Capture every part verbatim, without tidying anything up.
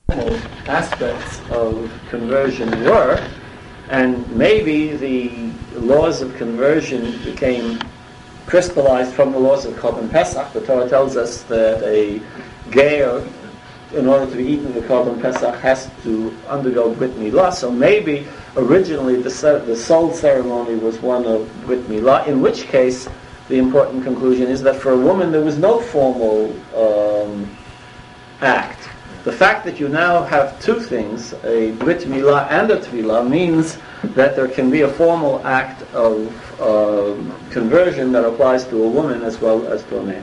aspects of conversion were, and maybe the laws of conversion became crystallized from the laws of Korban Pesach. The Torah tells us that a ger, in order to be eaten the Korban Pesach, has to undergo Brit Milah. So maybe originally the, the sole ceremony was one of Brit Milah, in which case the important conclusion is that for a woman there was no formal um, act. The fact that you now have two things, a Brit Milah and a Tvilah, means that there can be a formal act of uh, conversion that applies to a woman as well as to a man.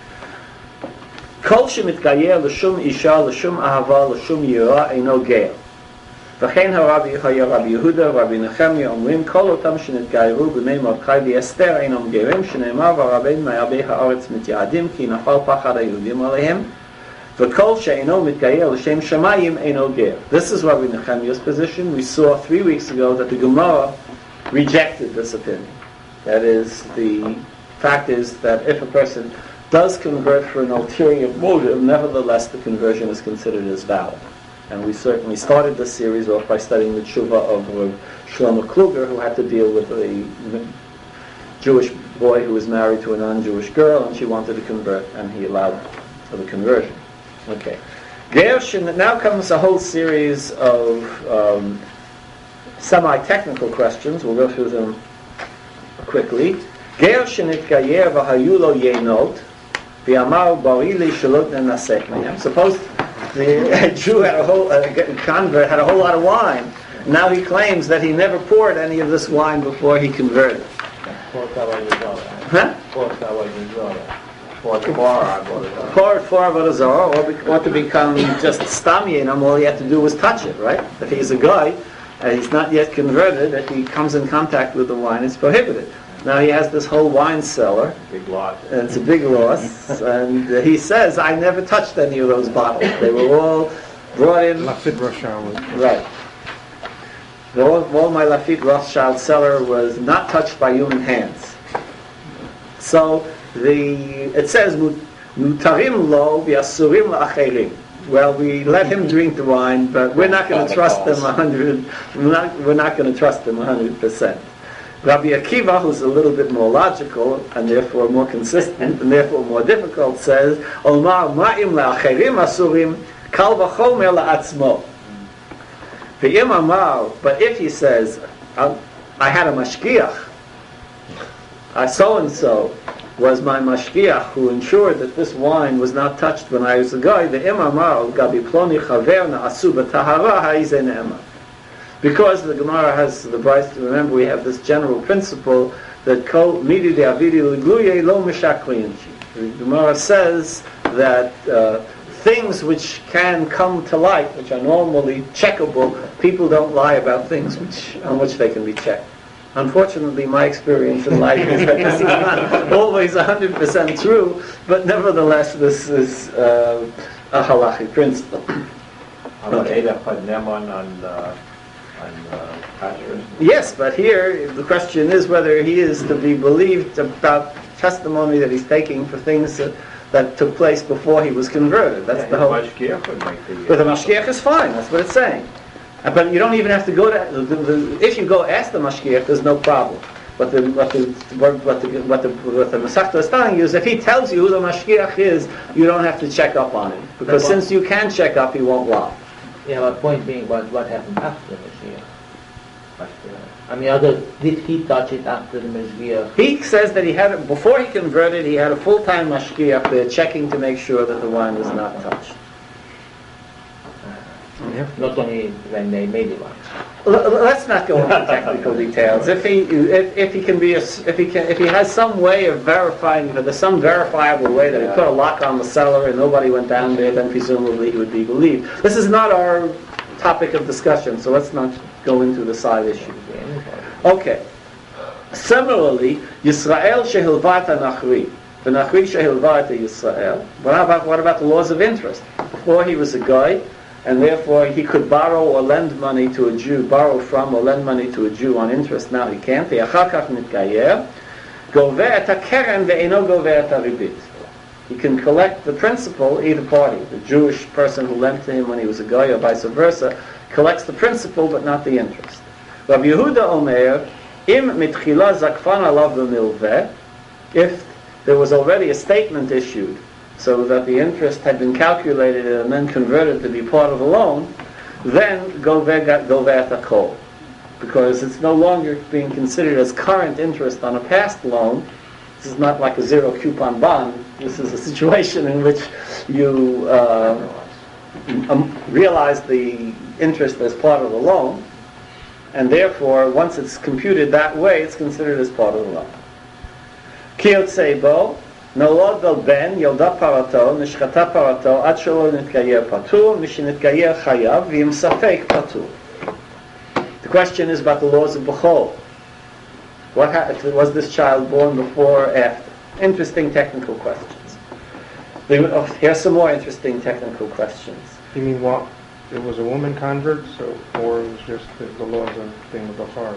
Kol shemitgayer l'shum isha l'shum ahava l'shum yira eino ger. V'chein harabi haya Rabbi Yehuda Rabbi Nechemia omrim kol otam shenitgayeru b'mei Mordechai v'Esther einom gerim shene'emar v'arabein ma'yabei ha'aretz mityadim ki nafal pachad ha'Yehudim aleihem v'kol she'eino mitgayer l'shem shamayim eino ger. This is Rabbi Nechemia's position. We saw three weeks ago that the Gemara rejected this opinion. That is, the fact is that if a person does convert for an ulterior motive, nevertheless the conversion is considered as valid. And we certainly started this series off by studying the tshuva of Rav Shlomo Kluger, who had to deal with a Jewish boy who was married to a non-Jewish girl, and she wanted to convert, and he allowed for the conversion. Okay. Now comes a whole series of um, semi-technical questions. We'll go through them quickly. Ger shenitgayer v'hayu lo yenot v'amar bari li shelot nenasek mehem. Suppose the Jew had a whole uh, convert had a whole lot of wine. Now he claims that he never poured any of this wine before he converted. Huh? Pour it for Avodah Zarah, or, be, or to become just stamiyinam, all he had to do was touch it, right? If he's a guy, and he's not yet converted, if he comes in contact with the wine, it's prohibited. Now he has this whole wine cellar. Big lot. And it's a big loss. And uh, he says, I never touched any of those bottles. They were all brought in. Lafitte Rothschild. Right. All, all my Lafitte Rothschild cellar was not touched by human hands. So the it says, Mutarim lo v'asurim la'acherim. Well, we let him drink the wine, but we're not going to trust him a hundred. We're not. We're not going to trust him a hundred percent. Rabbi Akiva, who's a little bit more logical and therefore more consistent and therefore more difficult, says, "Omar ma'im la'acherim asurim kal v'chomer la'atzmo." V'im amar, but if he says, "I had a mashgiach, I so and so was my mashgiach who ensured that this wine was not touched when I was a guy," the imamar gabi ploni chaver na'asu b'tahara ha'izeh ne'emar. Because the Gemara has the Bryce, remember we have this general principle that kol midi de'avidi l'gluye lo mishakrin. The Gemara says that uh, things which can come to light, which are normally checkable, people don't lie about things which on which they can be checked. Unfortunately, my experience in life is that this is not always one hundred percent true, but nevertheless, this is uh, a halachic principle. Okay. Yes, but here the question is whether he is to be believed about testimony that he's taking for things that, that took place before he was converted. That's yeah, the whole. Mashgiach would make the, uh, but the mashgiach is fine. That's what it's saying. But you don't even have to go to the, the, if you go ask the mashgiach, there's no problem. But the what the what the what the what the Masechta is telling you is if he tells you who the mashgiach is, you don't have to check up on him because since you can check up, he won't lie. Yeah, but point being, what what happened after the mashgiach? I mean, other did he touch it after the mashgiach? He says that he had it before he converted. He had a full-time mashgiach there checking to make sure that the wine was not touched. Yeah. Not only when they made it. Let's not go into technical details. If he, if, if he can be, a, if he can, if he has some way of verifying, if there's some verifiable way that he put a lock on the cellar and nobody went down there, then presumably he would be believed. This is not our topic of discussion, so let's not go into the side issue. Okay. Similarly, Yisrael shehilvata nachri, the nachri shehilvata Yisrael. What about what about the laws of interest? Before he was a guy, and therefore he could borrow or lend money to a Jew, borrow from or lend money to a Jew on interest. Now he can't. He he can collect the principal, either party. The Jewish person who lent to him when he was a guy or vice versa, collects the principal but not the interest. Rav Yehuda Omer, im mitchila zakfan alav b'milveh, if there was already a statement issued so that the interest had been calculated and then converted to be part of the loan, then goveh atakol, because it's no longer being considered as current interest on a past loan. This is not like a zero coupon bond. This is a situation in which you uh, um, realize the interest as part of the loan, and therefore, once it's computed that way, it's considered as part of the loan. Kiyotzei nolad bel ben yolda parato nishchata parato ad shelo nitgayer patur mishinitgayer chayav v'im safek patur. The question is about the laws of Bechol. What happened? Was this child born before or after? Interesting technical questions. There, oh, here's some more interesting technical questions. You mean what? It was a woman convert, so or it was just the, the laws of thing of Bachar?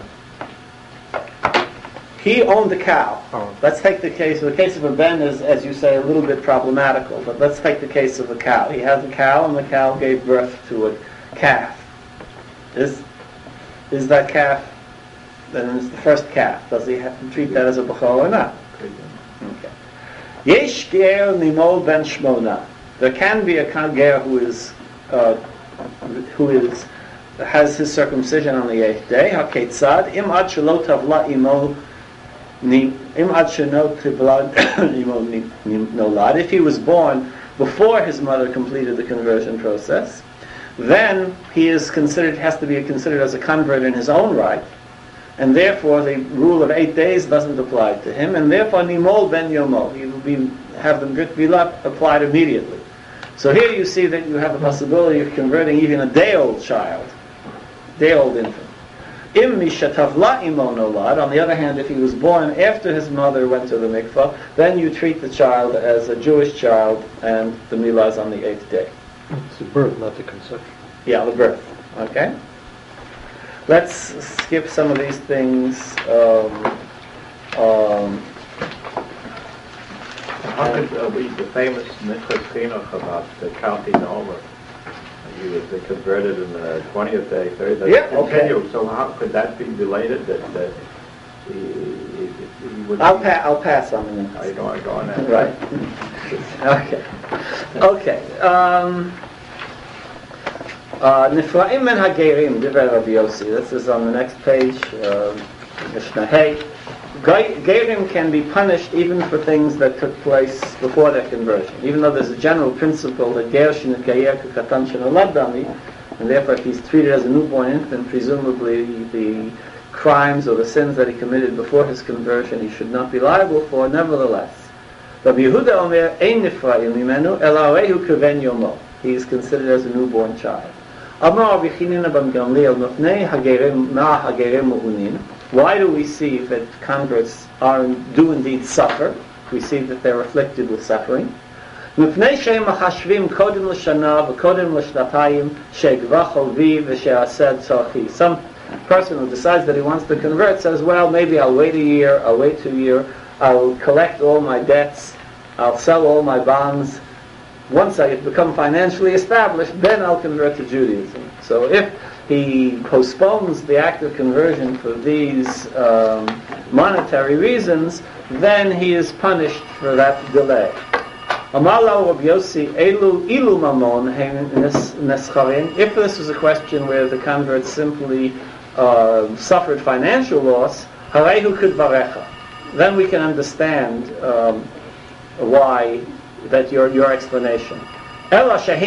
He owned the cow. Oh. Let's take the case. The case of a ben is, as you say, a little bit problematical. But let's take the case of a cow. He has a cow, and the cow gave birth to a calf. Is is that calf? Then it's the first calf. Does he have to treat that as a bechor or not? Okay. Yesh ger nimol ben shmona. There can be a ger who is uh, who is has his circumcision on the eighth day. Haketzad im ad shelo tavla imo im ad shelo tavla imo nolad. If he was born before his mother completed the conversion process, then he is considered has to be considered as a convert in his own right, and therefore the rule of eight days doesn't apply to him, and therefore nimol ben yomo, he will be have the brit milah applied immediately. So here you see that you have the possibility of converting even a day-old child, day-old infant. Im mishatavla imo nolad. On the other hand, if he was born after his mother went to the mikvah, then you treat the child as a Jewish child, and the milah is on the eighth day. It's the birth, not the conception. Yeah, the birth. Okay. Let's skip some of these things. Um, um, How could uh, we, the famous Nichas Chinuch about the counting over? He was they converted in the twentieth day, thirtieth. Yeah, okay. So how could that be related? That, that he, he, he would. I'll, pa- I'll pass on the I go, I go on that. Right. Okay. Okay. Um, Nifraim men hagerim, Divrei Rabbi Yossi. This is on the next page. Mishnah Hey. Gerim can be punished even for things that took place before their conversion. Even though there's a general principle that ger shenit gayer katan shenolad dami, and therefore if he's treated as a newborn infant, presumably the crimes or the sins that he committed before his conversion he should not be liable for. Nevertheless, Rabbi Yehuda Omer ein nifraim mimenu ela arehu keven yomo. He is considered as a newborn child. Amar Rabbi Chanina ben Gamliel nofnei hagerim ma hagerim mu'unin. Why do we see that converts are do indeed suffer? We see that they're afflicted with suffering. Some person who decides that he wants to convert says, well, maybe I'll wait a year, I'll wait two years, I'll collect all my debts, I'll sell all my bonds. Once I become financially established, then I'll convert to Judaism. So if he postpones the act of conversion for these um, monetary reasons, then he is punished for that delay. If this was a question where the convert simply uh, suffered financial loss, then we can understand um, why that your your explanation. But these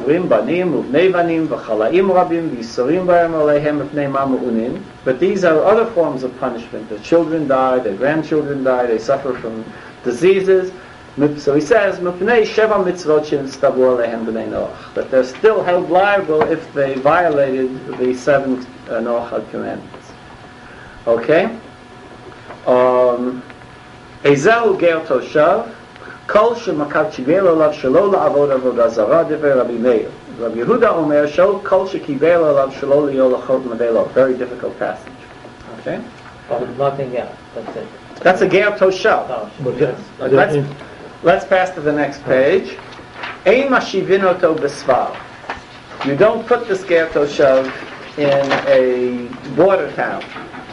are other forms of punishment. Their children die, their grandchildren die, they suffer from diseases. So he says, that they're still held liable if they violated the seven uh, Noach commandments. Okay? Um, Ezel ger toshav. Kol shemakav kivel olav shelo la'avod avodah zarah divrei Rabbi Meir. Rabbi Yehuda Omer shel kol shekivel olav shelo liyolachot medelo. Very difficult passage. Okay. But nothing else. That's it. That's a ger toshav. Oh, But yes. that, That's- in, let's pass to the next page. Ein mashivin oto b'sfar. You don't put the ger toshav in a border town.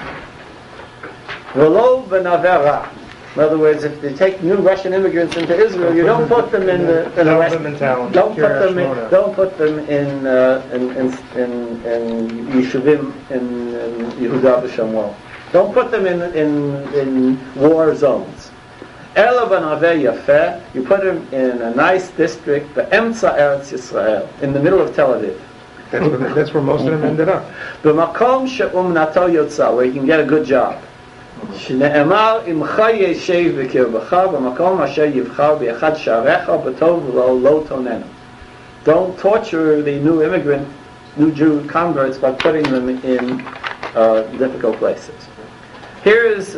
V'lo b'navera. In other words, if they take new Russian immigrants into Israel, you don't put them in the in the West. Don't put them in. Don't put them in uh, in in in, in Yeshuvim in, in Yehuda v'Shamron. Don't put them in in in war zones. Ela b'naveh yafeh. You put them in a nice district, the Emtza Eretz Yisrael, in the middle of Tel Aviv. That's where, that's where most of them ended up. B'makom she'umnato yotza, where you can get a good job. שנאמר עמך ישב בקרבך במקום אשר יבחר באחד שעריך בטוב ולא לא תוננו. Don't torture the new immigrant, new Jew converts by putting them in uh, difficult places. Here is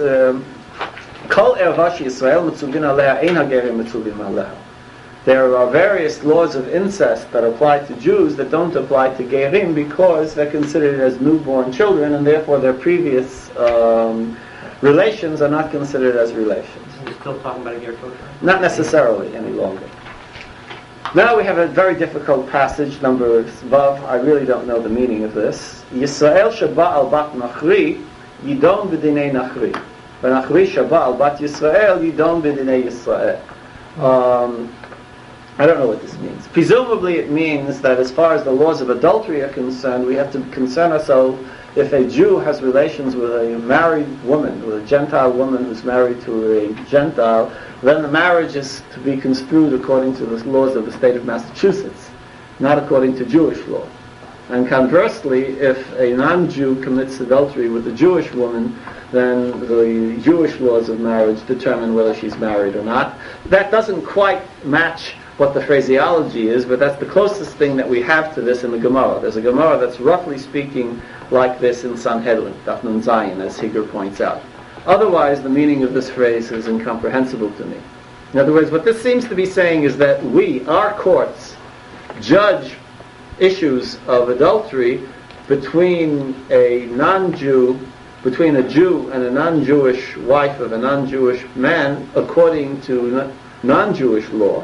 Kol Ervash Yisrael Mitzuvin Aleha Ein Hagerim Mitzuvin Aleha. There are various laws of incest that apply to Jews that don't apply to Gerim because they're considered as newborn children and therefore their previous um, relations are not considered as relations. We're still talking about a ger kosher? Not necessarily any longer. Now we have a very difficult passage, number Vav. I really don't know the meaning of this. Yisrael shaba al bat nachri, yidon b'dinei nachri. V'nachri shaba al bat Yisrael, yidon b'dinei Yisrael. Um, I don't know what this means. Presumably it means that as far as the laws of adultery are concerned, we have to concern ourselves if a Jew has relations with a married woman, with a Gentile woman who's married to a Gentile, then the marriage is to be construed according to the laws of the state of Massachusetts, not according to Jewish law. And conversely, if a non-Jew commits adultery with a Jewish woman, then the Jewish laws of marriage determine whether she's married or not. That doesn't quite match what the phraseology is, but that's the closest thing that we have to this in the Gemara. There's a Gemara that's roughly speaking like this in Sanhedrin, Daf Nun Zayin, as Higer points out. Otherwise, the meaning of this phrase is incomprehensible to me. In other words, what this seems to be saying is that we, our courts, judge issues of adultery between a non-Jew, between a Jew and a non-Jewish wife of a non-Jewish man, according to non-Jewish law.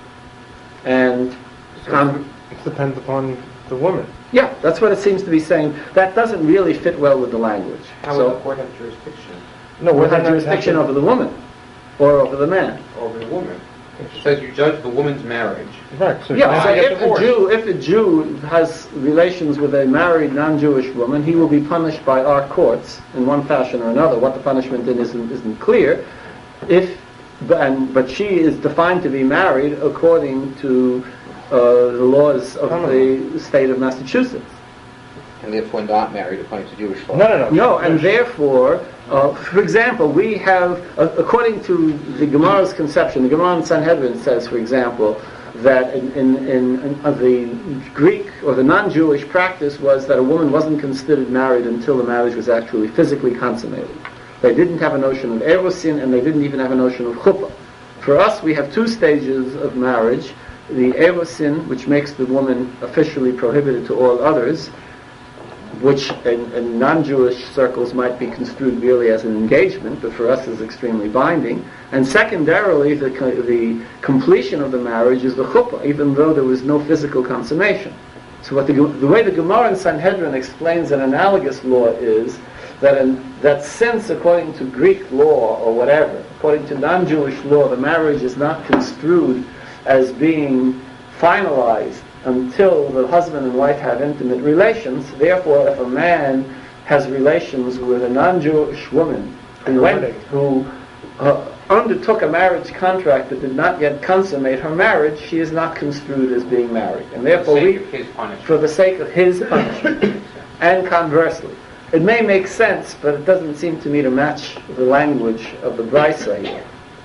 And um, it depends upon the woman. Yeah, that's what it seems to be saying. That doesn't really fit well with the language. How so, would the court have jurisdiction? No, we have jurisdiction over the woman, or over the man. Over the woman. It says you judge the woman's marriage. Right. So yeah. So if a divorced. Jew, if a Jew has relations with a married non-Jewish woman, he will be punished by our courts in one fashion or another. What the punishment is isn't, isn't clear. If and but she is defined to be married according to uh, the laws of the state of Massachusetts. And therefore not married according to Jewish law. No, no, no. No, and therefore, uh, for example, we have, uh, according to the Gemara's conception, the Gemara in Sanhedrin says, for example, that in, in, in, in uh, the Greek or the non-Jewish practice was that a woman wasn't considered married until the marriage was actually physically consummated. They didn't have a notion of erosin, and they didn't even have a notion of chuppah. For us, we have two stages of marriage: the erosin, which makes the woman officially prohibited to all others, which in, in non-Jewish circles might be construed merely as an engagement, but for us is extremely binding. And secondarily, the, the completion of the marriage is the chuppah, even though there was no physical consummation. So what the, the way the Gemara in Sanhedrin explains an analogous law is that, in, that since, according to Greek law or whatever, according to non-Jewish law, the marriage is not construed as being finalized until the husband and wife have intimate relations. Therefore, if a man has relations with a non-Jewish woman who, went, who uh, undertook a marriage contract that did not yet consummate her marriage, she is not construed as being married. And therefore, we, for the sake of his punishment, and conversely. It may make sense, but it doesn't seem to me to match the language of the Brisa here.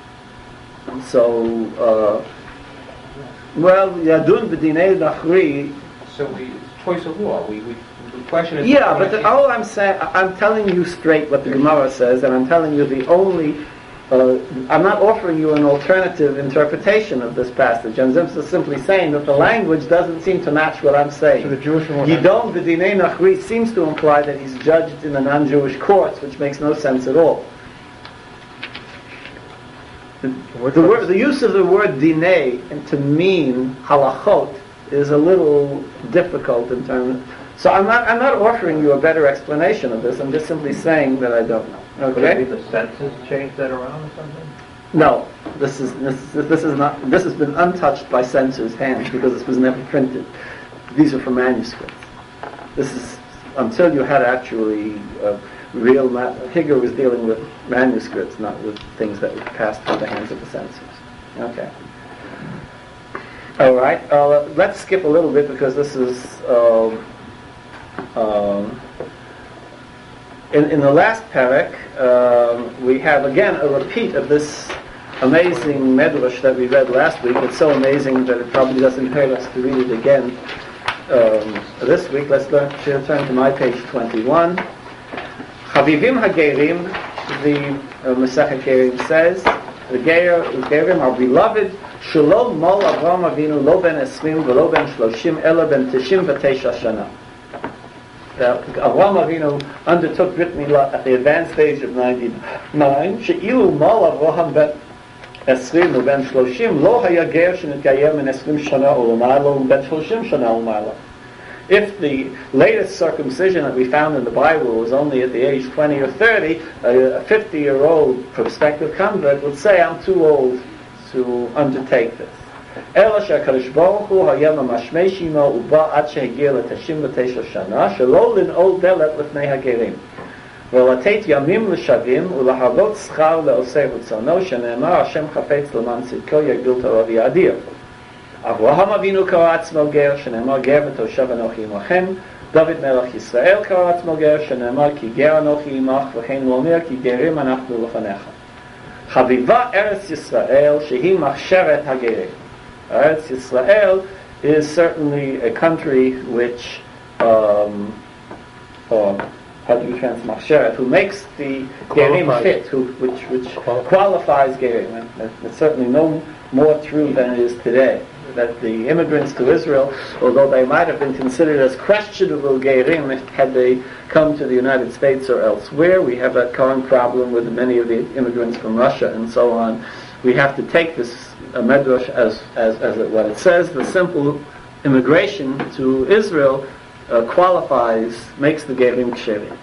So, uh, well, Yadun b'dinei nachri. So we choice of law. We, we the question is. Yeah, but the, all I'm saying, I'm telling you straight what the Gemara says, and I'm telling you the only. Uh, I'm not offering you an alternative interpretation of this passage. I'm just simply saying that the language doesn't seem to match what I'm saying. So the Jewish woman. Yidon b'dinei nachri seems to imply that he's judged in the non-Jewish courts, which makes no sense at all. the, the, word, the use of the word dinei and to mean halachot is a little difficult in terms. So I'm not I'm not offering you a better explanation of this. I'm just simply saying that I don't know. Could it Okay. be the census changed that around or something? No, this is this, this is not. This has been untouched by censors' hands because this was never printed. These are from manuscripts. This is until you had actually uh, real. Ma- Higger was dealing with manuscripts, not with things that were passed through the hands of the censors. Okay. All right. Uh, let's skip a little bit because this is. Um, um, in, in the last parak, um, we have again a repeat of this amazing medrash that we read last week. It's so amazing that it probably doesn't hurt us to read it again um, this week. Let's learn, turn to my page twenty-one. Chavivim hagerim, the uh, Masechet Gerim says, the Ger, Gerim are beloved. Shalom mol Avraham Avinu lo ben esrim v'lo ben shloshim ela ben tishim v'teisha shana. Avraham Avinu undertook Brit Milah at the advanced age of ninety-nine. She'ilu mol Avraham ben esrim v'ben shloshim lo haya ger shenitgayem en esrim shana u'lamalo ben shloshim shana u'lamalo. If the latest circumcision that we found in the Bible was only at the age twenty or thirty, a fifty-year-old prospective convert would say, I'm too old to undertake this. אלא שהקדוש ברוך הוא היה ממשמש עמו ובא עד שהגיע לתשעים ותשע שנה שלא לנעול דלת לפני הגרים ולתת ימים לשווים ולהרבות שכר לעושה רצונו שנאמר השם חפץ למען צדקו יגדיל תורה ויאדיר. אברהם אבינו קרא עצמו גר שנאמר גר ותושב אנוכי עמכם. דוד מלך ישראל קרא עצמו גר שנאמר כי גר אנוכי עמך וכן הוא אומר כי גרים אנחנו לפניך. חביבה ארץ ישראל שהיא מחשרת הגרים. Eretz Yisrael is certainly a country which, um, uh, how do you translate Machsheret, who makes the Gerim fit, who, which, which qualifies, qualifies Gerim. And, and it's certainly no more true than it is today. That the immigrants to Israel, although they might have been considered as questionable Gerim had they come to the United States or elsewhere, we have that current problem with many of the immigrants from Russia and so on. We have to take this a medrash as, as, as it, what it says. The simple immigration to Israel uh, qualifies, makes the Gerim ksherim.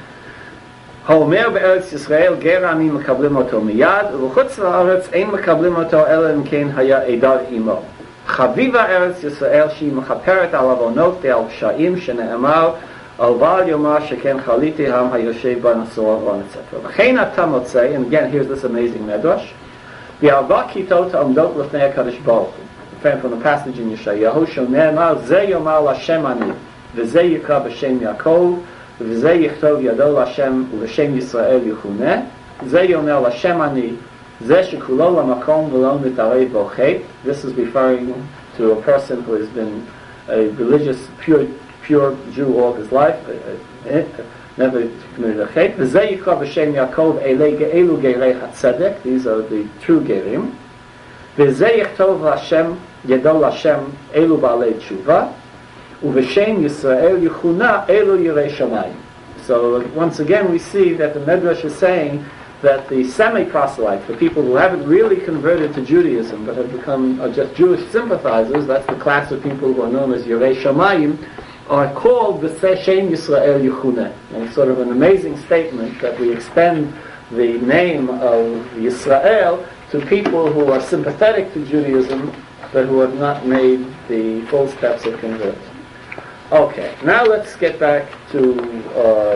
האומר בארץ ישראל גר עני מקבלים אותו מיד ובחוץ לארץ אין מקבלים אותו אלא אם כן היה עדר עמו. חביבה ארץ ישראל שהיא מכפרת על עוונות ועל פשעים שנאמר על בעל יאמר שכן חליתי העם היושב בנסוע ועון et cetera. וכן אתה מוצא, and again here's this amazing medrash, וארבע כיתות עומדות לפני הקדוש ברוך הוא. From the passage in Yeshayahu, שנאמר זה יאמר להשם אני וזה יקרא בשם יעקב וזה יכתוב ידו להשם ולשם ישראל יכונה. זה יאמר להשם אני זה שכולו למקום ולא מתערב בו חטא. This is referring to a person who has been a religious pure, pure Jew all his life, never committed a chet. וזה יקרא בשם יעקב אלו גרי הצדק. These are the true gerim. וזה יכתוב להשם ידו להשם אלו בעלי תשובה ובשם ישראל יכונה אלו יראי שמיים. So once again we see that the Medrash is saying that the semi-proselytes, the people who haven't really converted to Judaism but have become are just Jewish sympathizers, that's the class of people who are known as Yirei Shamayim, are called the Shem Yisrael Yechuneh. And it's sort of an amazing statement that we extend the name of Yisrael to people who are sympathetic to Judaism but who have not made the full steps of conversion. Okay, now let's get back to uh,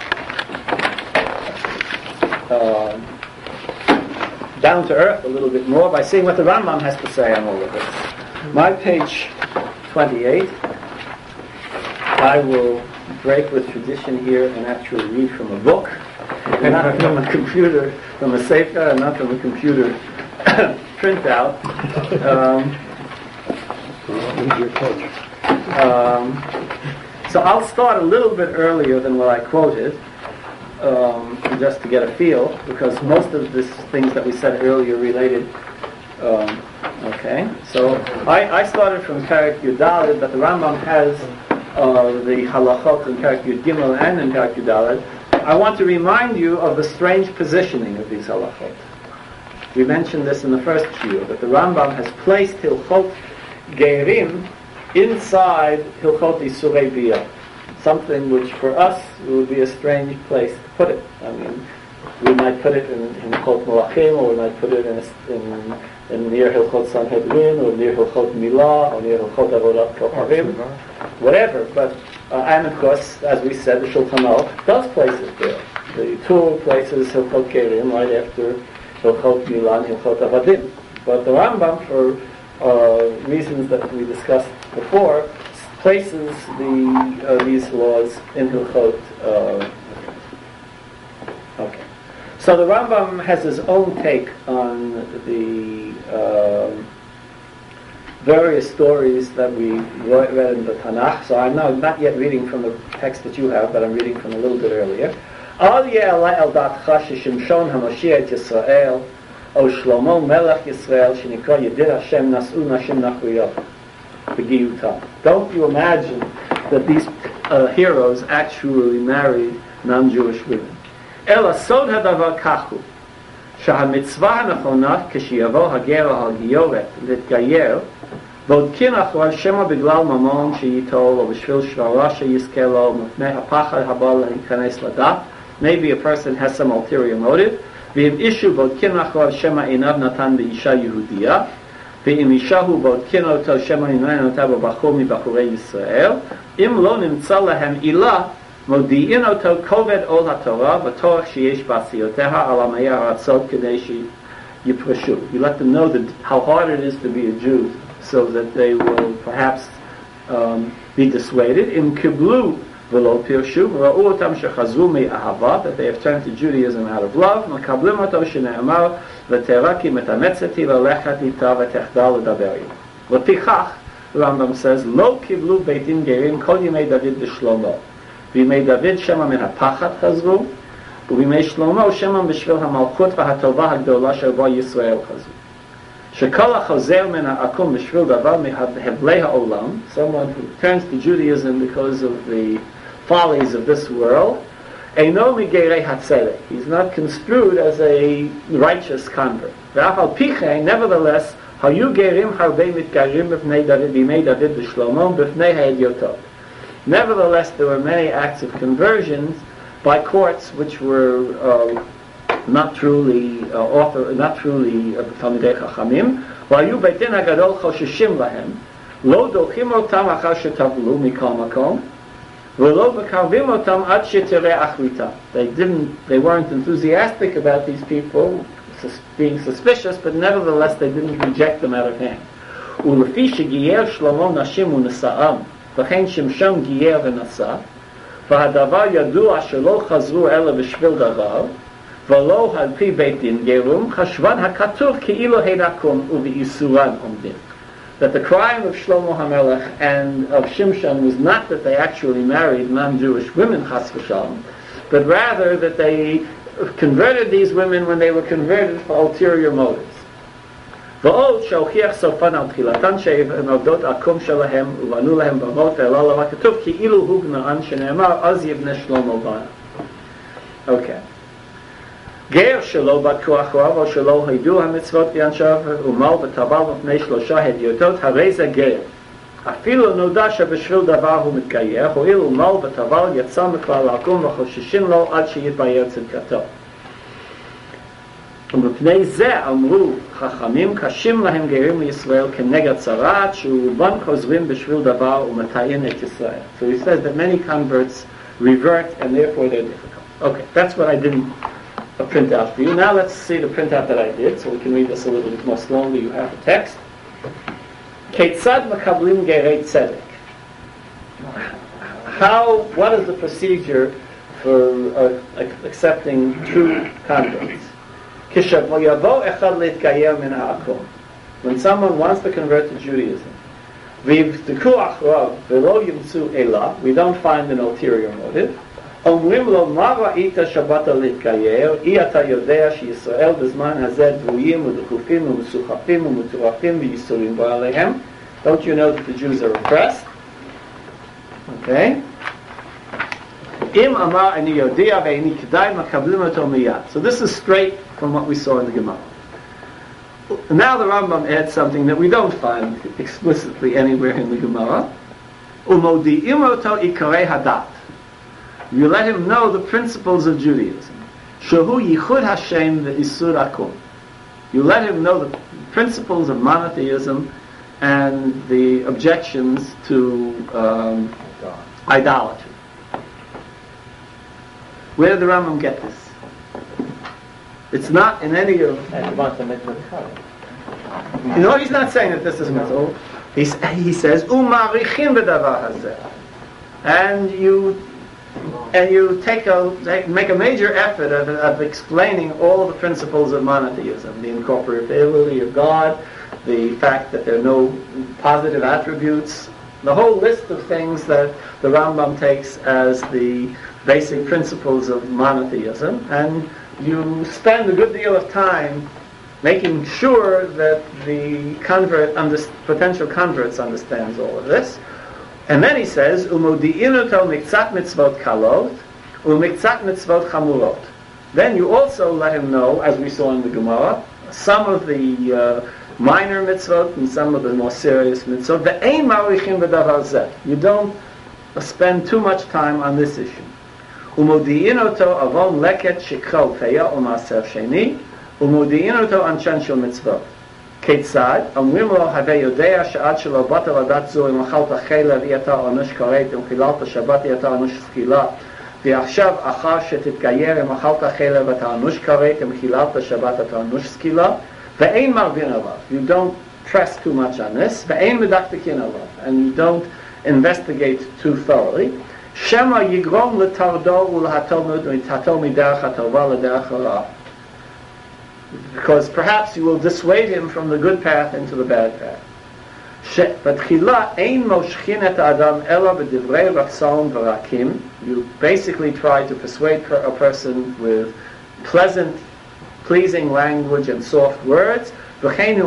uh, down to earth a little bit more by seeing what the Rambam has to say on all of this. My page twenty-eight. I will break with tradition here and actually read from a book, not from a computer, from a sefer, and not from a computer printout. Um, um, so I'll start a little bit earlier than what I quoted, um, just to get a feel, because most of these things that we said earlier related. Um, okay, so I, I started from Perek Yudalid, but the Rambam has uh, the halachot in Perek Yud Gimel and in Perek Yudalid. I want to remind you of the strange positioning of these halachot. We mentioned this in the first shiur, that the Rambam has placed Hilchot Gerim inside Hilchot Isurei Biyah, something which for us would be a strange place to put it. I mean, we might put it in, in Hilchot Malachim, or we might put it in, in, in near Hilchot Sanhedrin, or near Hilchot Milah, or near Hilchot Avodat Koharim, whatever. But uh, and of course, as we said, the Shulchan Aruch does place it there. The Tur places Hilchot Gerim right after Hilchot Milah and Hilchot Avadim. But the Rambam, for uh, reasons that we discussed before, places the uh, these laws in Hilchot. Uh, okay. So the Rambam has his own take on the uh, various stories that we read in the Tanakh. So I'm now not yet reading from the text that you have, but I'm reading from a little bit earlier. Al ye'alai el datcha sheshimshon haMashiach Yisrael o Shlomo Melech Yisrael shenikra Yedir Hashem nas'u nashim nachriyot b'giyutam. Don't you imagine that these uh, heroes actually married non-Jewish women? Ela sod hadavar kachu שהמצווה הנכונה כשיבוא הגר או הגיורת להתגייר בודקין אחר שמא בגלל ממון שייטול או בשביל שררה שיזכה לו מפני הפחד הבא להיכנס לדת. Maybe a person has some ulterior motive. ואם אישו בודקין אחר שמא עיניו נתן באישה יהודייה, ואם אישה הוא בודקין אותו שמא עיניו נתן בבחור מבחורי ישראל, אם לא נמצא להם עילה, מודיעין אותו כובד עול התורה בטוח שיש בעשיותיה על עמי הארצות כדי שיפרשו. You let them know that how hard it is to be a Jew so that they will perhaps um, be dissuaded. אם קיבלו ולא פירשו וראו אותם שחזרו מאהבה, that they have turned to Judaism out of love, מקבלים אותו שנאמר ותרא כי מתאמצתי ללכת איתה ותחדל לדבר איתה. לפיכך, Rambam says, לא קיבלו בית דין גרים כל ימי דוד ושלמה. בימי דוד שמא מן הפחד חזרו, ובימי שלמה שמא בשביל המלכות והטובה הגדולה שבו ישראל חזרו. שכל החוזר מן העקום בשביל דבר מהבלי העולם, someone who turns to Judaism because of the follies of this world, אינו מגרי הצדק. He's not construed as a righteous convert. ואף על פי כן, nevertheless, היו גרים הרבה מתגרים בפני דוד, בימי דוד ושלמה, בפני האדיוטות. Nevertheless, there were many acts of conversions by courts which were uh, not truly uh, author, not truly Talmidei Chachamim. והיו בית דין הגדול חוששים להם, לא דוחים אותם אחר שטבלו מכל מקום, ולא מקרבים אותם עד שתראה אחריתם. They didn't, they weren't enthusiastic about these people sus- being suspicious, but nevertheless they didn't reject them out of hand. ולפי שגייר שלמה נשים ונשאם, וכן שמשון גייר ונשא, והדבר ידוע שלא חזרו אלא בשביל דבר, ולא על פי בית דין גרום, חשבן הכתוב כאילו הן עקום ובאיסורן עומדים. That the crime of Shlomo HaMelech and of Shimshon was not that they actually married non-Jewish women, chas v'shalom, but rather that they converted these women when they were converted for ulterior motives. ועוד שהוכיח סופן על תחילתן שהן עובדות עקום שלהם ובנו להם במות אלא למה כתוב כאילו הוא גנען שנאמר אז יבנה שלמה בנה. אוקיי. גר שלא בדקו אחריו או שלא הידעו המצוות באנשיו ומל וטבל מפני שלושה הדיוטות הרי זה גר. אפילו נודע שבשביל דבר הוא מתגייר הואיל ומל וטבל יצא מכלל העקום וחוששים לו עד שיתבהר צדקתו. ומפני זה אמרו חכמים קשים להם גרים לישראל כנגד צרעת שרובם חוזרים בשביל דבר ומטעין את ישראל. So he says that many converts revert and therefore they're difficult. Okay, that's what I didn't print out for you. Now let's see the printout that I did so we can read this a little bit more slowly. You have the text. כיצד מקבלים גרי צדק? How, what is the procedure for uh, accepting true converts? כשיבוא אחד להתגייר מן העקום. When someone wants to convert to Judaism, ויבדקו אחריו ולא ימצאו אלא, we don't find an ulterior motive, אומרים לו, מה ראית שבאת להתגייר? אי אתה יודע שישראל בזמן הזה דבויים ודחופים ומסוחפים ומטורפים וייסורים בו עליהם? Don't you know that the Jews are oppressed? Okay. אם אמר אני יודע ואיני כדאי מקבלים אותו מיד. So this is straight from what we saw in the Gemara. Now the Rambam adds something that we don't find explicitly anywhere in the Gemara. Umodi'im oto ikarei hadat. You let him know the principles of Judaism. Shehu yichud Hashem ve'isur akum. You let him know the principles of monotheism and the objections to um, idolatry. Where did the Rambam get this? It's not in any of... And wants the mitzvah Torah. You know, he's not saying that this is mitzvah. He's, he says, "Umarichim b'davar hazeh," and you and you take a take, make a major effort of, of explaining all the principles of monotheism, the incorporability of God, the fact that there are no positive attributes, the whole list of things that the Rambam takes as the basic principles of monotheism, and you spend a good deal of time making sure that the convert, under, potential converts understands all of this. And then he says, "Umodi'inuto miktzat mitzvot kalot, umiktzat mitzvot chamurot." Then you also let him know, as we saw in the Gemara, some of the uh, minor mitzvot and some of the more serious mitzvot. Ve'ein marichim b'davar zeh. You don't spend too much time on this issue. Umodi'inuto avon leket shikra upeya u'maser sheni. ומודיעין אותו ענשן של מצוות. כיצד? אומרים לו, הווה יודע שעד שלא באת לדעת זו, אם אכלת חלב אי אתה עונש כרת, אם חיללת שבת אי אתה עונש סקילה, ועכשיו אחר שתתגייר, אם אכלת חלב אתה עונש כרת, אם חיללת שבת אתה עונש סקילה, ואין מרבין עליו. You don't press too much on this, ואין מדקדקין עליו, and you don't investigate too thoroughly. שמא יגרום לטרדו ולהטו מדרך הטובה לדרך הרע. Because perhaps you will dissuade him from the good path into the bad path. You basically try to persuade a person with pleasant, pleasing language and soft words. Okay?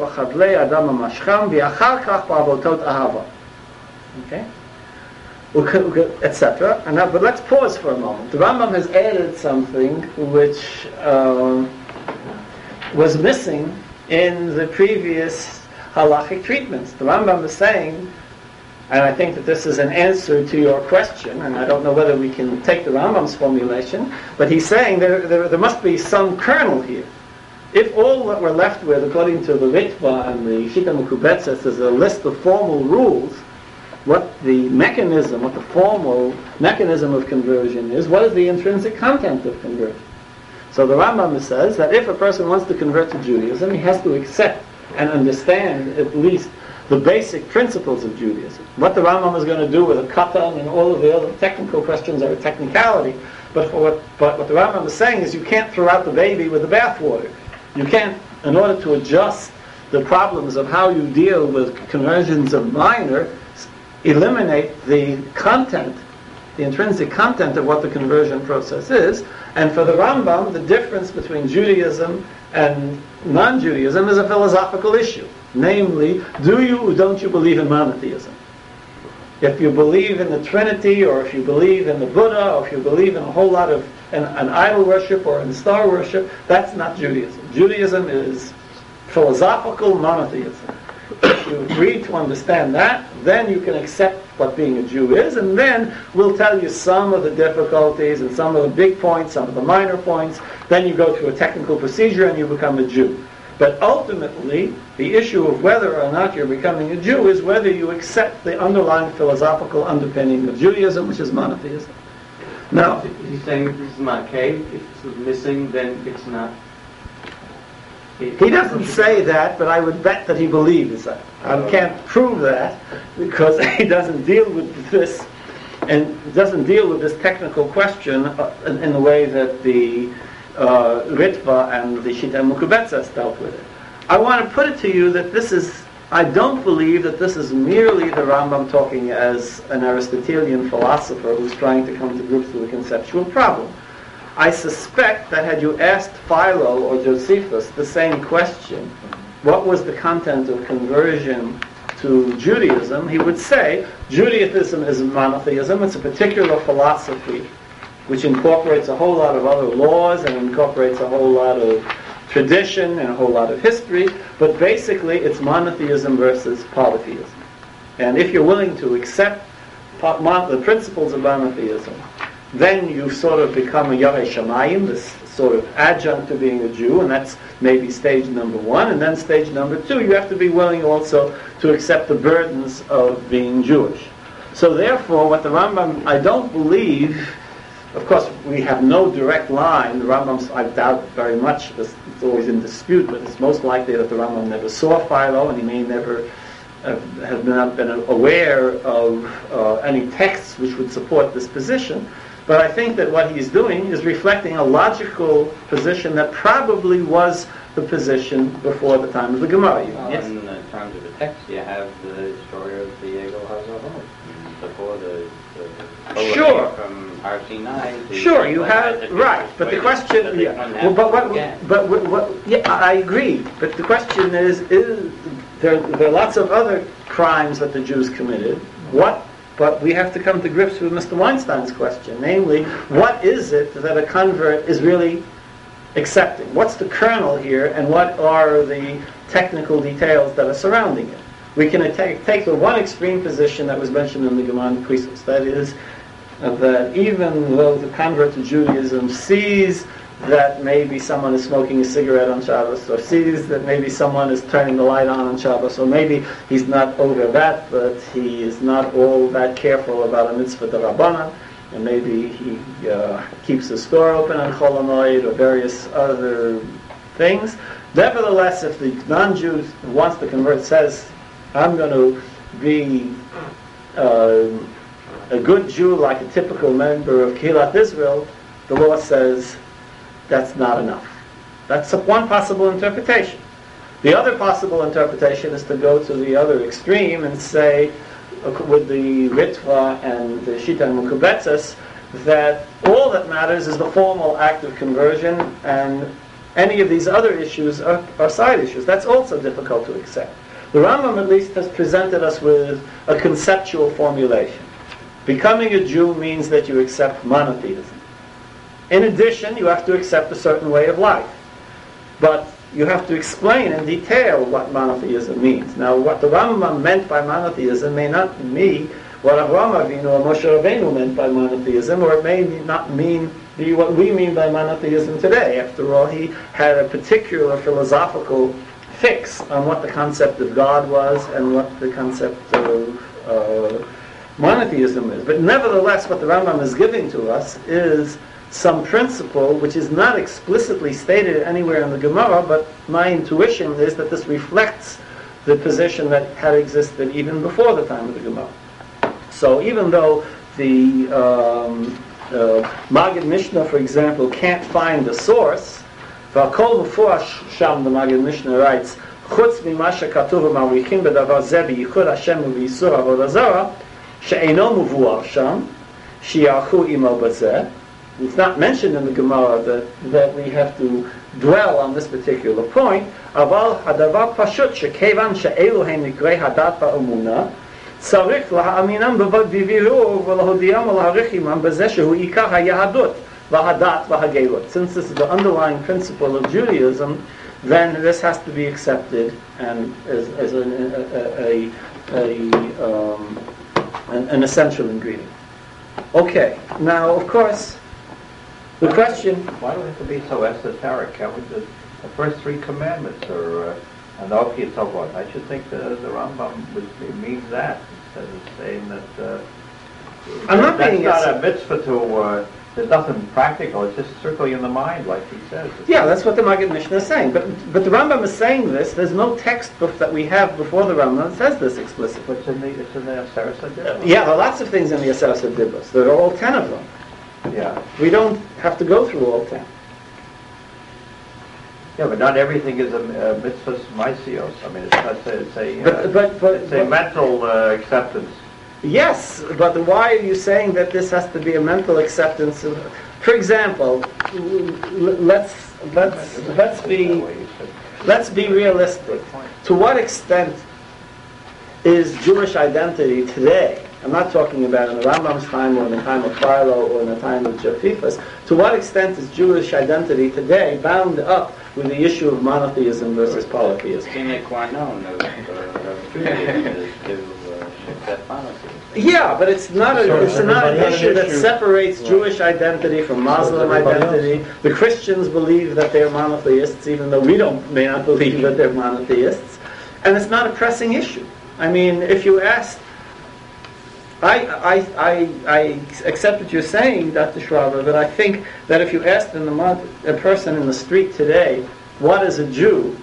et cetera. And now, but let's pause for a moment. The Rambam has added something which uh, was missing in the previous halachic treatments. The Rambam is saying, and I think that this is an answer to your question, and I don't know whether we can take the Rambam's formulation, but he's saying there, there, there must be some kernel here. If all that we're left with, according to the Ritva and the Shita Mekubetzes, is a list of formal rules, what the mechanism, what the formal mechanism of conversion is, what is the intrinsic content of conversion? So the Rambam says that if a person wants to convert to Judaism, he has to accept and understand at least the basic principles of Judaism. What the Rambam is going to do with a katan and all of the other technical questions are a technicality, but, for what, but what the Rambam is saying is you can't throw out the baby with the bathwater. You can't, in order to adjust the problems of how you deal with conversions of minor, eliminate the content, the intrinsic content of what the conversion process is. And for the Rambam, the difference between Judaism and non-Judaism is a philosophical issue. Namely, do you or don't you believe in monotheism? If you believe in the Trinity, or if you believe in the Buddha, or if you believe in a whole lot of an, an idol worship or in star worship, that's not Judaism. Judaism is philosophical monotheism. If you agree to understand that, then you can accept what being a Jew is, and then we'll tell you some of the difficulties and some of the big points, some of the minor points. Then you go through a technical procedure and you become a Jew. But ultimately, the issue of whether or not you're becoming a Jew is whether you accept the underlying philosophical underpinning of Judaism, which is monotheism. Now, he's saying this is not cave. If it's missing, then it's not. He doesn't say that, but I would bet that he believes that. I can't prove that because he doesn't deal with this, and doesn't deal with this technical question in, in the way that the uh, Ritva and the Shita Mekubetzes dealt with it. I want to put it to you that this is, I don't believe that this is merely the Rambam talking as an Aristotelian philosopher who's trying to come to grips with a conceptual problem. I suspect that had you asked Philo or Josephus the same question, what was the content of conversion to Judaism, he would say, Judaism is monotheism, it's a particular philosophy which incorporates a whole lot of other laws and incorporates a whole lot of tradition and a whole lot of history, but basically it's monotheism versus polytheism. And if you're willing to accept po- mon- the principles of monotheism, then you sort of become a Yarei Shamayim, this sort of adjunct to being a Jew, and that's maybe stage number one. And then stage number two, you have to be willing also to accept the burdens of being Jewish. So therefore, what the Rambam, I don't believe, of course, we have no direct line. The Rambam, I doubt very much, it's always in dispute, but it's most likely that the Rambam never saw Philo, and he may never uh, have not been aware of uh, any texts which would support this position. But I think that what he's doing is reflecting a logical position that probably was the position before the time of the Gemara. Well, Yes? in uh, terms of the text, you have the story of the Egel Hazahor before the, the Sure. from Har Sinai. to- Sure, you like, have that right, but the they- question, that they yeah, don't well, have but to what, again. but what, what, yeah, I agree. But the question is, is there, there are lots of other crimes that the Jews committed. What? But we have to come to grips with Mister Weinstein's question, namely, what is it that a convert is really accepting? What's the kernel here, and what are the technical details that are surrounding it? We can take, take the one extreme position that was mentioned in the Gemara Krisos, that is, uh, that even though the convert to Judaism sees that maybe someone is smoking a cigarette on Shabbos, or sees that maybe someone is turning the light on on Shabbos, or maybe he's not over that, but he is not all that careful about a mitzvah d'Rabbanan, and maybe he uh, keeps the store open on Chol HaMoed, or various other things. Nevertheless, if the non-Jew who wants to convert says, I'm going to be uh, a good Jew like a typical member of Kehillat Israel, the law says, that's not enough. That's one possible interpretation. The other possible interpretation is to go to the other extreme and say, with the Ritva and the Shita and Mukubetzes, that all that matters is the formal act of conversion, and any of these other issues are, are side issues. That's also difficult to accept. The Rambam at least has presented us with a conceptual formulation. Becoming a Jew means that you accept monotheism. In addition, you have to accept a certain way of life. But you have to explain in detail what monotheism means. Now, what the Rambam meant by monotheism may not mean what Avraham Avinu or Moshe Rabbeinu meant by monotheism, or it may not mean be what we mean by monotheism today. After all, he had a particular philosophical fix on what the concept of God was and what the concept of uh, monotheism is. But nevertheless, what the Rambam is giving to us is some principle which is not explicitly stated anywhere in the Gemara, but my intuition is that this reflects the position that had existed even before the time of the Gemara. So even though the um, uh, Maggid Mishnah, for example, can't find the source, V'akol Mufurash Sham, the Maggid Mishnah writes, Chutz mima shekatuv ma'arichim b'davar zeh b'yichud Hashem u'b'yisur avodah zarah, she'eino muvuar sham, shi'archu imo b'zeh. It's not mentioned in the Gemara that, that we have to dwell on this particular point. Aval hadavar pashut shekevan she'elu hem nikrei hadat ba'umuna tzarich laha'aminam b'vivirur v'lahodiam v'laharichimam b'zeh shehu ikar ha'yahadut v'hadat v'hagelut. Since this is the underlying principle of Judaism, then this has to be accepted and as, as an, a, a, a, um, an, an essential ingredient. Okay, now of course, the question... Why do we have to be so esoteric? Can't we just... The first three commandments are... Uh, Anochi and so forth. I should think the, the Rambam was, means that, instead of saying that... Uh, I'm not that's being not es- a mitzvah to... Uh, there's nothing practical. It's just strictly in the mind, like he says. It's Yeah, that's what the Maggid Mishnah is saying. But but the Rambam is saying this. There's no textbook that we have before the Rambam that says this explicitly. It's in the, it's in the Aseret Dibros. Yeah, there are lots of things in the Aseret Dibros. There are all ten of them. Yeah. We don't have to go through all ten. Yeah, but not everything is a, a mitzvah maisios. I mean, it's, it's a, it's a, uh, But but but, it's a but mental uh, acceptance. yes, but why are you saying that this has to be a mental acceptance of? For example, l- l- let's let's let's be let's be realistic. To what extent is Jewish identity today? I'm not talking about in the Rambam's time or in the time of Philo or in the time of Josephus. To what extent is Jewish identity today bound up with the issue of monotheism versus polytheism. Sine qua non of, uh, of Judaism is to uh, accept monotheism. Yeah, but it's not a, So it's not an everybody- issue that separates Right. Jewish identity from Muslim everybody identity. The Christians believe that they're monotheists, even though we don't may not believe that they're monotheists. And it's not a pressing issue. I mean, if you ask, I, I, I, I accept what you're saying, Doctor Schraber, but I think that if you asked in the mon- a person in the street today, what is a Jew,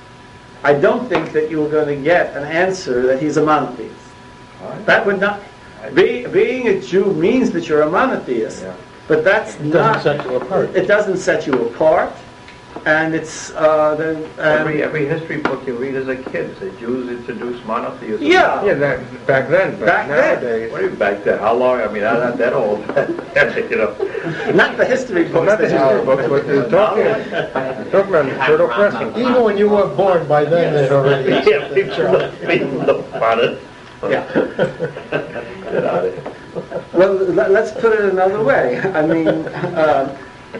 I don't think that you're going to get an answer that he's a monotheist. That would not, be, being a Jew means that you're a monotheist, Yeah. but that's It not, doesn't set you apart. it doesn't set you apart, and it's, uh, the, Every, um, every history book you read as a kid said Jews introduced monotheism. Yeah. Yeah, that, back then, but Back then. nowadays... What do you mean back then? How long? I mean, I'm not that old. You know. not the history books. Not the that you- history books, but they're talking, talking about fertile pressing. Even when you weren't born, by then they'd already... Yeah, people, people know about it. Yeah. Get out of here. Well, let- let's put it another way. I mean, uh,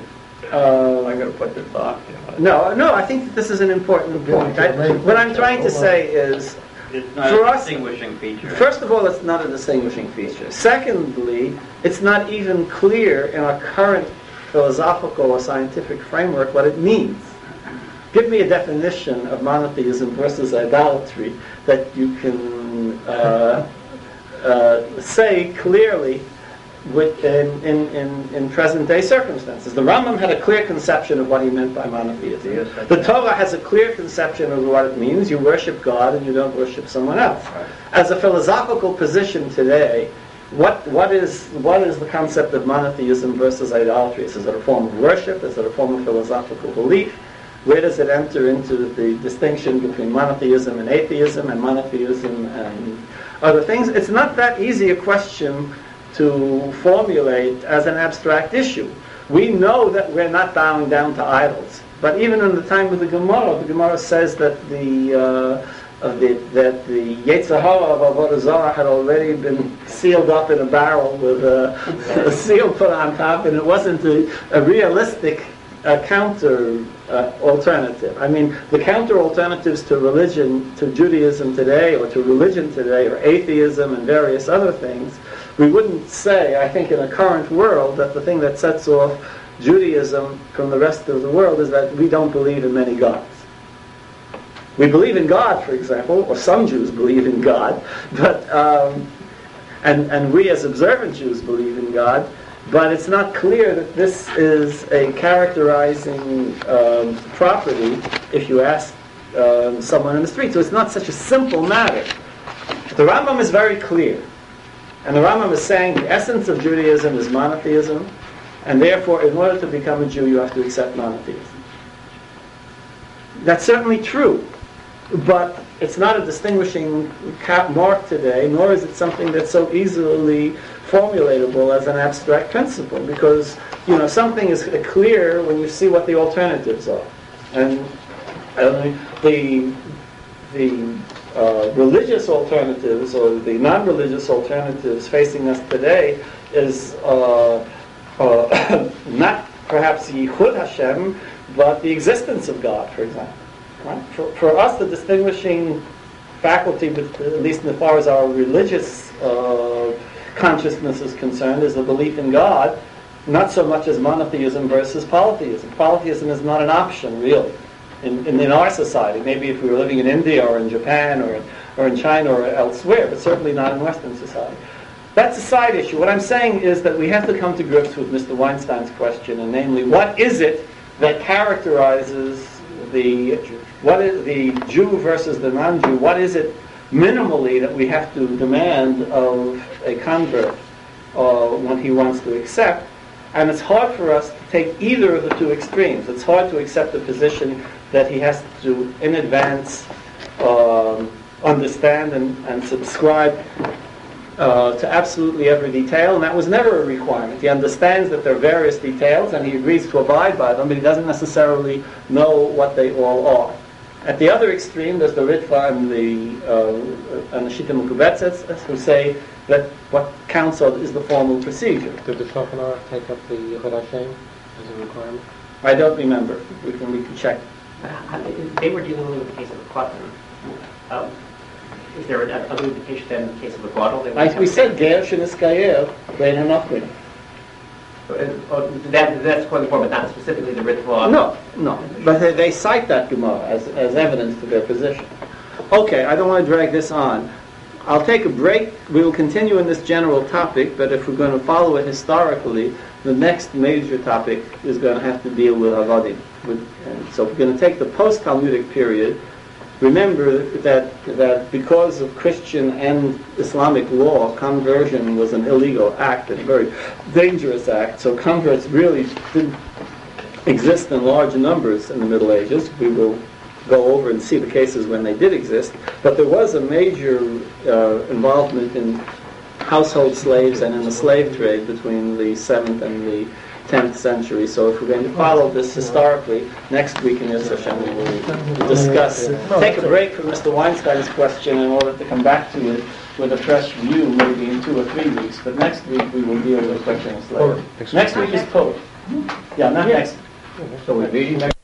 uh, I'm going to put this off. you know. no, no, I think that this is an important point. I, what I'm trying to say is, It's not For a us- distinguishing feature. first of all, it's not a distinguishing feature. Secondly, it's not even clear in our current philosophical or scientific framework what it means. Give me a definition of monotheism versus idolatry that you can uh, uh, say clearly with, in, in, in, in present-day circumstances. The Rambam had a clear conception of what he meant by monotheism. Yes, I The can. Torah has a clear conception of what it means. You worship God and you don't worship someone else. Right. As a philosophical position today, what, what, is, what is the concept of monotheism versus idolatry? Is it a form of worship? Is it a form of philosophical belief? Where does it enter into the distinction between monotheism and atheism and monotheism and other things? It's not that easy a question to formulate as an abstract issue. We know that we're not bowing down to idols, but even in the time of the Gemara, the Gemara says that the uh, of the, that the Yetzer Hara of Avodah Zarah had already been sealed up in a barrel with a, a seal put on top, and it wasn't a, a realistic uh, counter uh, alternative. I mean, the counter alternatives to religion, to Judaism today, or to religion today, or atheism and various other things, we wouldn't say, I think in a current world, that the thing that sets off Judaism from the rest of the world is that we don't believe in many gods. We believe in God, for example, or some Jews believe in God, but um, and and we as observant Jews believe in God, but it's not clear that this is a characterizing um, property if you ask um, someone in the street. So it's not such a simple matter. The Rambam is very clear, and the Rambam is saying the essence of Judaism is monotheism, and therefore, in order to become a Jew, you have to accept monotheism. That's certainly true. But it's not a distinguishing ca- mark today, nor is it something that's so easily formulatable as an abstract principle, because you know something is clear when you see what the alternatives are, and uh, the the uh, religious alternatives or the non-religious alternatives facing us today is uh, uh, not perhaps Yichud Hashem, but the existence of God, for example. Right? For, for us, the distinguishing faculty, at least as far as our religious uh, consciousness is concerned, is the belief in God, not so much as monotheism versus polytheism. Polytheism is not an option, really, in, in, in our society. Maybe if we were living in India or in Japan or, or in China or elsewhere, but certainly not in Western society. That's a side issue. What I'm saying is that we have to come to grips with Mister Weinstein's question, and namely, what is it that characterizes the what is the Jew versus the non-Jew? What is it minimally that we have to demand of a convert uh, when he wants to accept? And it's hard for us to take either of the two extremes. It's hard to accept the position that he has to, in advance, um, understand and, and subscribe Uh, to absolutely every detail, and that was never a requirement. He understands that there are various details, and he agrees to abide by them, but he doesn't necessarily know what they all are. At the other extreme, there's the Ritva and the uh, and the Shita Mekubetzes, who say that what counts is the formal procedure. Did the Shulchan Aruch take up the Yichud Hashem as a requirement? I don't remember. We can we can check Uh, They were dealing only with the case of a Klutton. Um, Is there other indication that in the case of a Gadol? they would Like have we to- said, Ger Sheniskayer, Bein Hanachrim. Uh, uh, That, that's according to the form, but not specifically the writ law. No, no, but they, they cite that Gemara as, as evidence for their position. Okay, I don't want to drag this on. I'll take a break. We will continue in this general topic, but if we're going to follow it historically, the next major topic is going to have to deal with Avadim. With, and so we're going to take the post-Talmudic period. Remember that that because of Christian and Islamic law, conversion was an illegal act and a very dangerous act. So converts really didn't exist in large numbers in the Middle Ages. We will go over and see the cases when they did exist. But there was a major uh, involvement in household slaves and in the slave trade between the seventh and the tenth century. So if we're going to follow this historically, next week in Yisrael Hashem we will discuss. Take a break from Mister Weinstein's question in order to come back to it with a fresh view maybe in two or three weeks. But next week we will deal with the question of slavery. Next week is Purim. Yeah, not next. So we're meeting next